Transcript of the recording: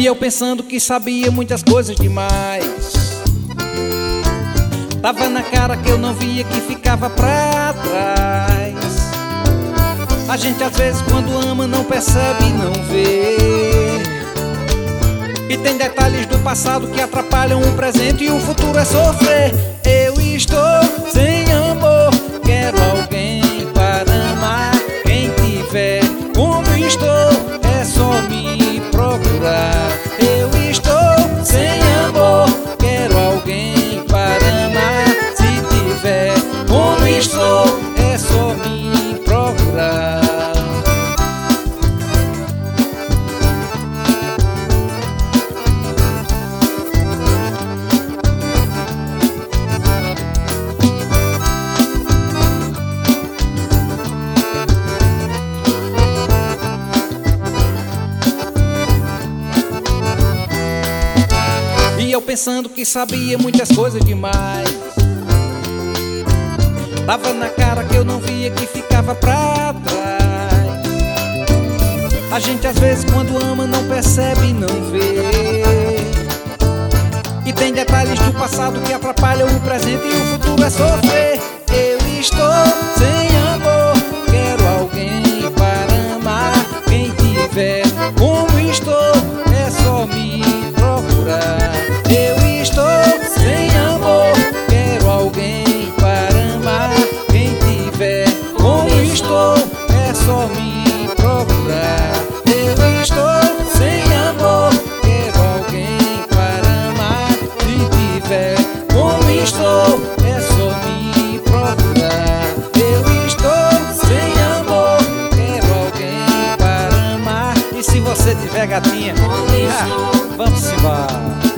E eu pensando que sabia muitas coisas demais. Tava na cara que eu não via, que ficava pra trás. A gente às vezes quando ama não percebe, não vê. E tem detalhes do passado que atrapalham o presente, e o futuro é sofrer. Eu estou sem amor, quero alguém para amar. Quem tiver como estou, é só me procurar. Eu estou sem amor, quero alguém para amar. Se tiver como estou, é só me procurar. E eu pensando que sabia muitas coisas demais. Tava na cara que eu não via, que ficava pra trás. A gente às vezes quando ama não percebe, não vê. E tem detalhes do passado que atrapalham o presente, e o futuro é sofrer. Eu estou sem amor, quero alguém para amar. Quem tiver como estou, é só me procurar. Eu estou sem amor, quero alguém para amar. Quem tiver como estou, é só me procurar. Eu estou sem amor, quero alguém para amar. Se tiver como estou, é só me procurar. Eu estou sem amor, quero alguém para amar. E se você tiver gatinha, vamos embora.